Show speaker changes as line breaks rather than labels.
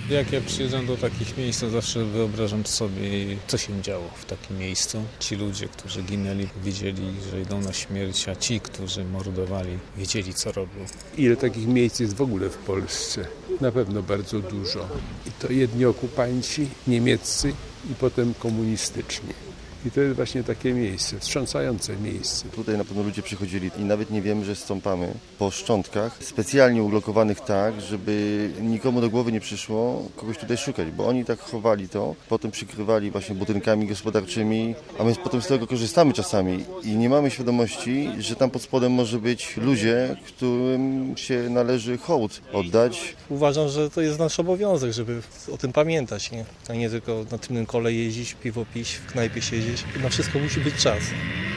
Jak ja przyjeżdżam do takich miejsc, to zawsze wyobrażam sobie, co się działo w takim miejscu. Ci ludzie, którzy ginęli, wiedzieli, że idą na śmierć, a ci, którzy mordowali, wiedzieli, co robią.
Ile takich miejsc jest w ogóle w Polsce? Na pewno bardzo dużo. I to jedni okupanci, niemieccy i potem komunistyczni. I to jest właśnie takie miejsce, wstrząsające miejsce.
Tutaj na pewno ludzie przychodzili i nawet nie wiemy, że stąpamy po szczątkach specjalnie ulokowanych tak, żeby nikomu do głowy nie przyszło kogoś tutaj szukać, bo oni tak chowali to, potem przykrywali właśnie budynkami gospodarczymi, a my potem z tego korzystamy czasami i nie mamy świadomości, że tam pod spodem może być ludzie, którym się należy hołd oddać.
Uważam, że to jest nasz obowiązek, żeby o tym pamiętać, nie? A nie tylko na tylnym kole jeździć, piwo pić, w knajpie siedzieć. Na wszystko musi być czas.